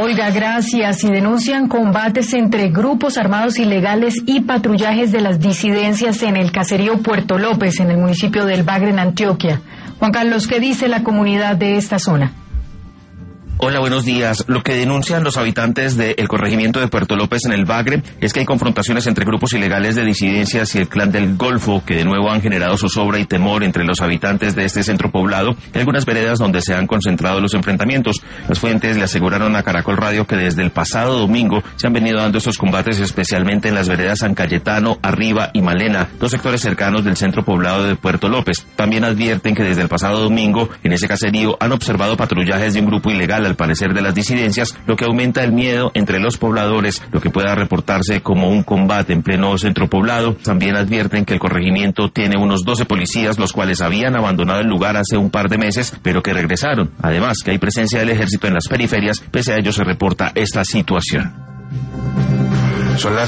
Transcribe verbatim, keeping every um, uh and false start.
Olga, gracias. Y denuncian combates entre grupos armados ilegales y patrullajes de las disidencias en el caserío Puerto López, en el municipio del Bagre, en Antioquia. Juan Carlos, ¿qué dice la comunidad de esta zona? Hola, buenos días. Lo que denuncian los habitantes del corregimiento de Puerto López en el Bagre es que hay confrontaciones entre grupos ilegales de disidencias y el Clan del Golfo, que de nuevo han generado zozobra y temor entre los habitantes de este centro poblado y algunas veredas donde se han concentrado los enfrentamientos. Las fuentes le aseguraron a Caracol Radio que desde el pasado domingo se han venido dando estos combates, especialmente en las veredas San Cayetano, Arriba y Malena, dos sectores cercanos del centro poblado de Puerto López. También advierten que desde el pasado domingo en ese caserío han observado patrullajes de un grupo ilegal, al parecer de las disidencias, lo que aumenta el miedo entre los pobladores, lo que pueda reportarse como un combate en pleno centro poblado. También advierten que el corregimiento tiene unos doce policías, los cuales habían abandonado el lugar hace un par de meses, pero que regresaron. Además, que hay presencia del ejército en las periferias, pese a ello se reporta esta situación. Son las